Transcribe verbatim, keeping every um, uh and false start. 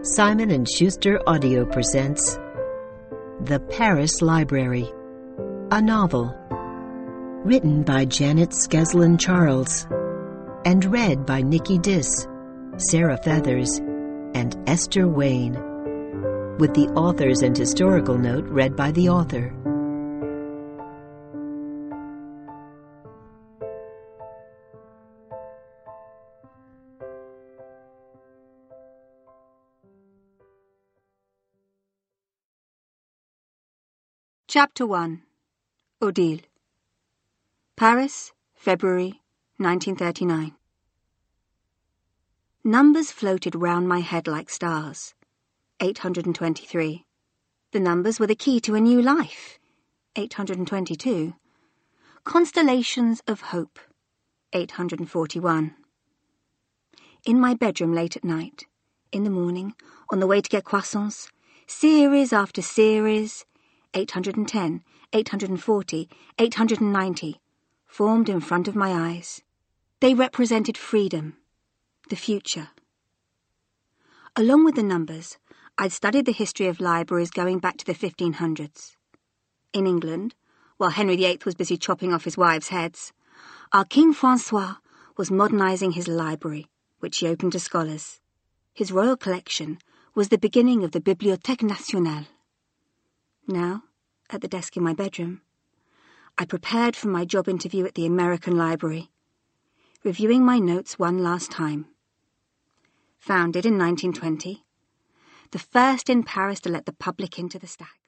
Simon and Schuster Audio presents The Paris Library, a novel written by Janet Skeslin Charles and read by Nikki Diss, Sarah Feathers, and Esther Wayne, with the authors and historical note read by the author. Chapter one. Odile. Paris, February, nineteen thirty-nine. Numbers floated round my head like stars. eight hundred twenty-three. The numbers were the key to a new life. eight hundred twenty-two. Constellations of hope. eight hundred forty-one. In my bedroom late at night, in the morning, on the way to get croissants, series after series, eight hundred ten, eight hundred forty, eight hundred ninety, formed in front of my eyes. They represented freedom, the future. Along with the numbers, I'd studied the history of libraries going back to the fifteen hundreds. In England, while Henry the Eighth was busy chopping off his wives' heads, our King Francois was modernising his library, which he opened to scholars. His royal collection was the beginning of the Bibliothèque Nationale. Now, at the desk in my bedroom, I prepared for my job interview at the American Library, reviewing my notes one last time. Founded in nineteen twenty, the first in Paris to let the public into the stack.